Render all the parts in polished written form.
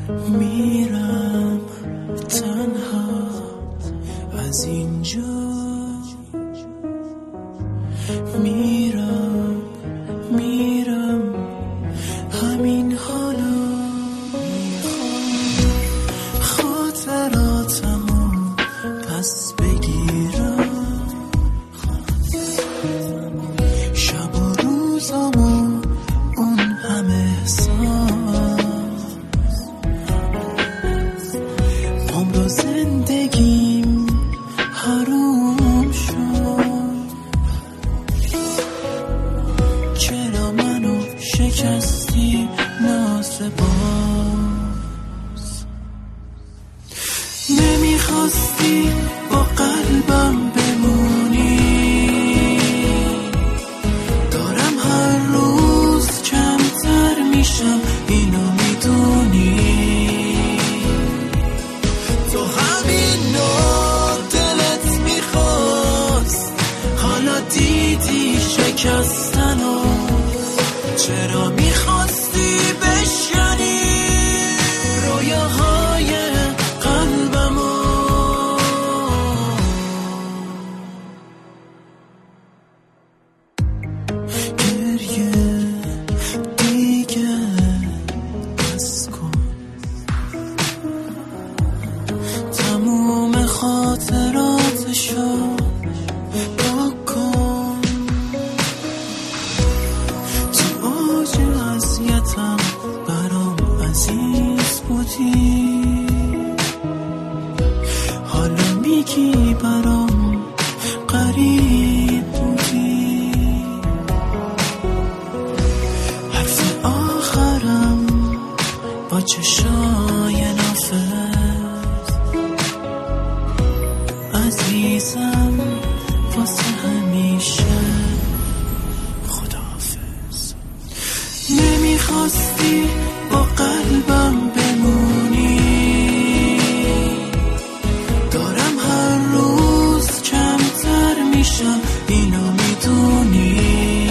میرم تنها از اینجا، میرم همین حالا، میخوام خاطراتمو پس بگیرم، شب و روزامو اون همه عمر و زندگیم حروم شد، چرا منو شکستی ناسپاس، نمیخواستی با قلبم بمونی، دارم هر روز کمتر میشم اینو میدونی، تو همین نوع دلت میخواست، حالا دیدی شکستنو، چرا میخواستی بشکنی رویاهای قلبمو، گریه دیگه بس کن، تموم خاطراتشو پاک کن، تو اوج اذیتم برام عزیز بودی، حالا میگی برام غریب بودی، حرف آخرم با چشای نافذ، عزیزم واسه همیشه خداحافظ، نمیخواستی با قلبم بمونی، دارم هر روز کمتر میشم اینو میدونی،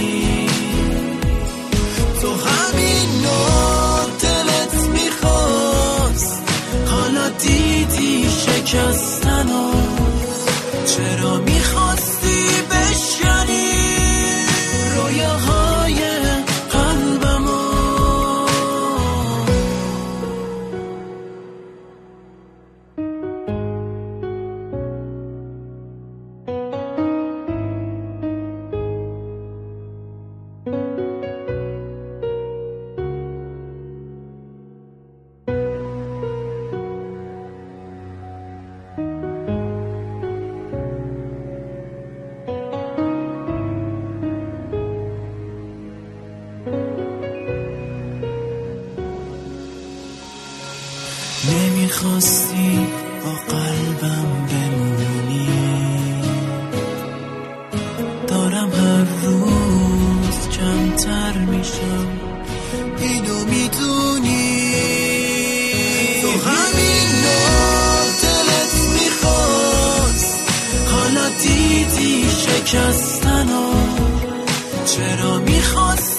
تو همین نوع دلت میخواست، حالا دیدی شکستنو، چرا میخواستی بشکنی رویاهای قلبمو، نمیخواستی با قلبم بمونی، دارم هر روز کمتر میشم اینو میدونی، تو همین نوع دلت میخواست، حالا دیدی شکستنو، چرا میخواست